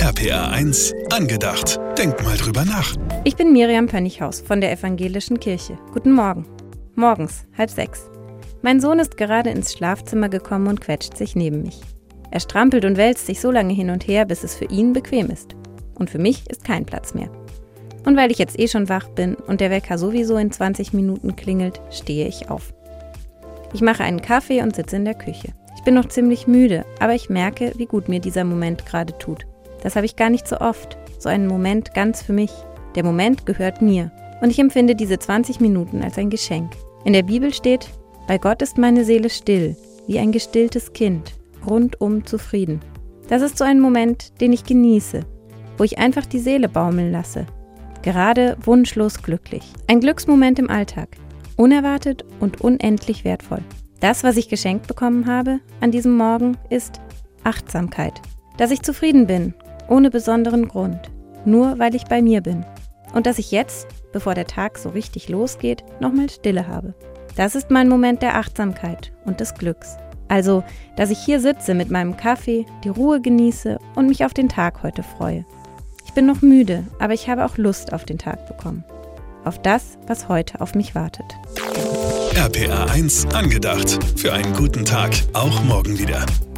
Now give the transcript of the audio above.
RPA 1 angedacht. Denk mal drüber nach. Ich bin Miriam Pönnighaus von der Evangelischen Kirche. Guten Morgen. Morgens, 5:30. Mein Sohn ist gerade ins Schlafzimmer gekommen und quetscht sich neben mich. Er strampelt und wälzt sich so lange hin und her, bis es für ihn bequem ist. Und für mich ist kein Platz mehr. Und weil ich jetzt schon wach bin und der Wecker sowieso in 20 Minuten klingelt, stehe ich auf. Ich mache einen Kaffee und sitze in der Küche. Ich bin noch ziemlich müde, aber ich merke, wie gut mir dieser Moment gerade tut. Das habe ich gar nicht so oft. So einen Moment ganz für mich. Der Moment gehört mir. Und ich empfinde diese 20 Minuten als ein Geschenk. In der Bibel steht: Bei Gott ist meine Seele still, wie ein gestilltes Kind, rundum zufrieden. Das ist so ein Moment, den ich genieße, wo ich einfach die Seele baumeln lasse. Gerade wunschlos glücklich. Ein Glücksmoment im Alltag. Unerwartet und unendlich wertvoll. Das, was ich geschenkt bekommen habe an diesem Morgen, ist Achtsamkeit. Dass ich zufrieden bin, ohne besonderen Grund, nur weil ich bei mir bin. Und dass ich jetzt, bevor der Tag so richtig losgeht, nochmal Stille habe. Das ist mein Moment der Achtsamkeit und des Glücks. Also, dass ich hier sitze mit meinem Kaffee, die Ruhe genieße und mich auf den Tag heute freue. Ich bin noch müde, aber ich habe auch Lust auf den Tag bekommen. Auf das, was heute auf mich wartet. RPA 1 angedacht. Für einen guten Tag, auch morgen wieder.